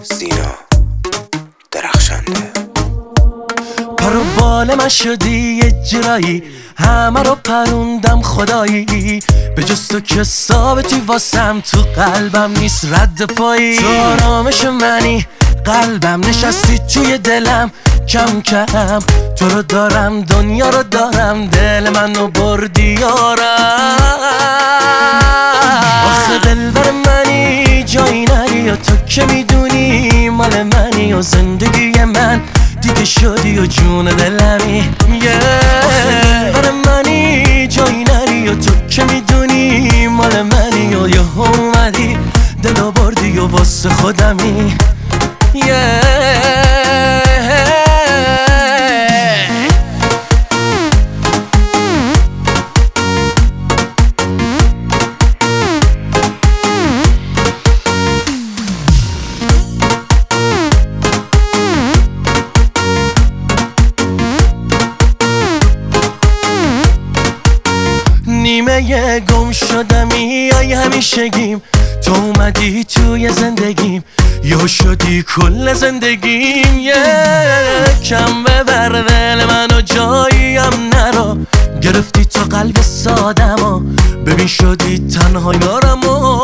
سینا درخشنده. پرو بال من شدی یه جرایی، همه رو پروندم خدایی، به جز تو که ثابتی واسم، تو قلبم نیست رد پایی. تو آرامش منی، قلبم نشستی توی دلم، کم کم تو رو دارم، دنیا رو دارم، دل منو بردی یارم. آخه دلبر منی، جایی نری و تو که میدونی مال منی و زندگی من دیگه شدی و جون دلمی. آخه دلبر منی، جایی نری و تو که میدونی مال منی و یه اومدی دلو بردی و واسه خودمی. نیمه گم شدمی ای همیشگیم، تو اومدی توی زندگیم، یا شدی کل زندگیم. کم ببر دل منو جاییم نرا، گرفتی تو قلب سادمو، ببین شدی تنها یارمو.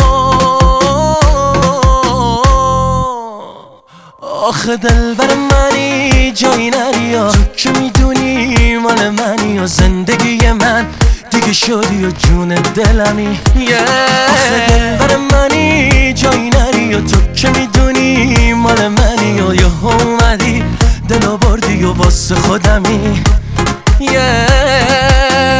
آخه دلبر منی، جایی نری تو که میدونی مال منی و زندگی من دیگه شدی و جون دلمی. آخه دلبر منی، جایی نری و تو که میدونی مال منی و یه اومدی دلو بردی و واسه خودمی.